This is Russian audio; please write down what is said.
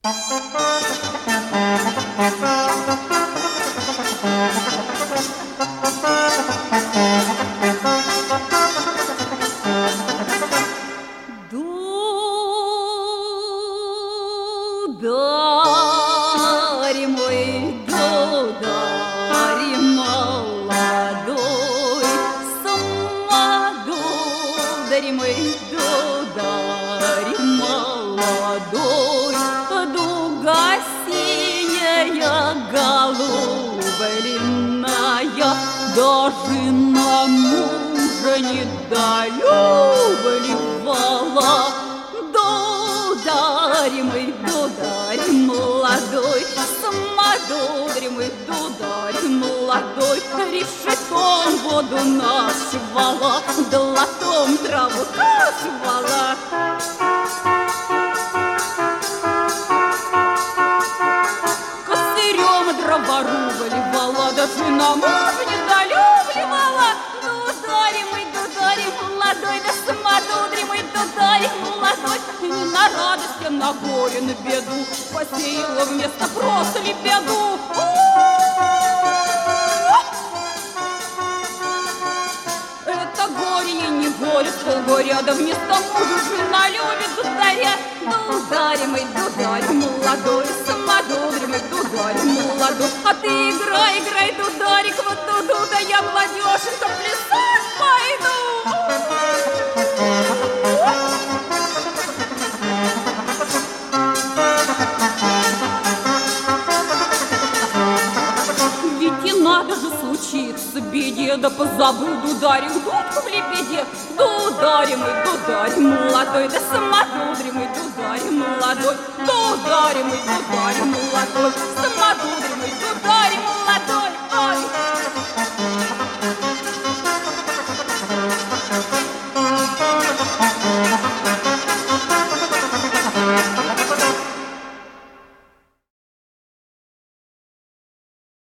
Дударь мой, дударь молодой, самодударь мой, дударь молодой, дуга синяя, голубленная, даже на мужа не долюбливала. Дударь мой, дударь молодой, самодударь мой, дударь молодой, решетом воду нашивала, долотом траву кашивала. Косырем дрова рубливала, даже на мужа не долюбливала. Дударь мой, дударь молодой, да самодударь мой, дударь молодой, не на радость, а на горе, на беду посеяла вместо просто лебеду. Это горе и не горе, полгоря, да вместо мужа жена любит дударя. Дударь мой, дударь молодой, самодударь мой, дударь молодой, а ты играй, играй, дударик, вот туду, да я молодеженька плясать пойду. Ведь и надо же случиться беде, да позабыл дударик дудку в лебеде. Дударь мой, дударь молодой, да самодударь мой, дударь молодой, дударь мой, дударь молодой, самодударь мой, дударь